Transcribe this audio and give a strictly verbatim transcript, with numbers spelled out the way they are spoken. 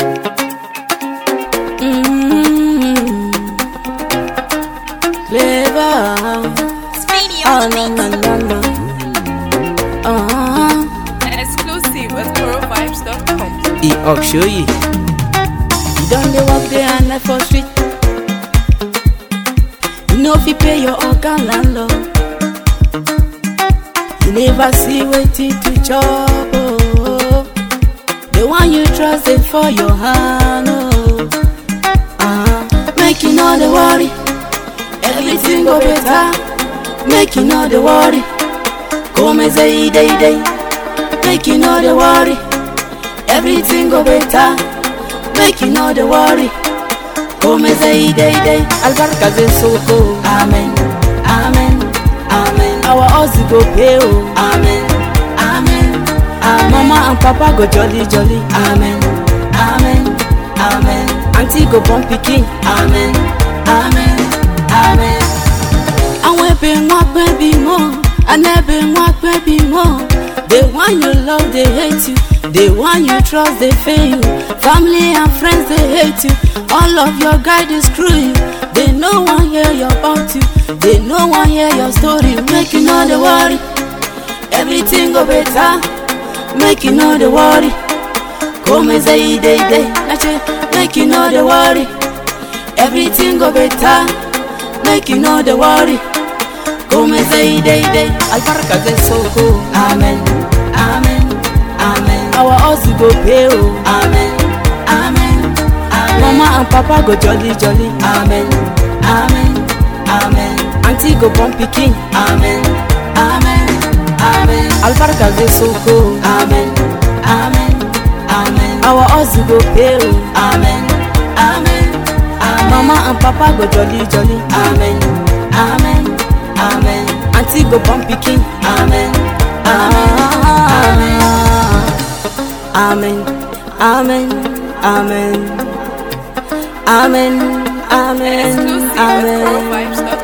Mm-hmm. Clever. Oh, no, no, no, no. Uh-huh. Exclusive at coro vibes dot com. E up show you. You done the work there and left for street. You know if you pay your organ landlord. You never see waiting to chop. Oh. The one you trust they for your hand. Oh. Uh-huh. Make you know the worry. Everything go better. Make you know the worry. Come and say day day. Make you know the worry. Everything go better. Make you know the worry. Come and say day day. Albarka ze soko. Amen. Amen. Amen. Our house go pay. Oh. Amen. Amen. Amen. Mama and Papa go jolly jolly. Amen. Amen. Amen. Auntie go born pikin. Amen. Amen. Amen. And we been walk baby more. And they been walk baby more. The one you love they hate you. The one you trust they fail you. Family and friends they hate you. All of your guys they screw you. They no one hear your about you. They no one hear your story. Make you know the worry. Everything go better. Make you know the worry. Come and say day day. Make you know the worry. Everything go better. Make you know the worry. Come and say day day. Albarka ze soko. Amen. Amen. Amen. Our house go pay. Oh. Amen. Amen. Amen. Mama and Papa go jolly jolly. Amen. Amen. Amen. Auntie go born pikin. Amen. Amen. Amen. Albarka ze soko. Amen. Amen. Amen. Our house go pay. Oh. Amen. Amen. Amen. Mama and Papa go jolly jolly. Amen. Amen. Amen. Auntie go born pikin. Amen. Amen. Amen. Amen. Amen. Amen. Amen. Exclusive at coro Amen. vibes dot com.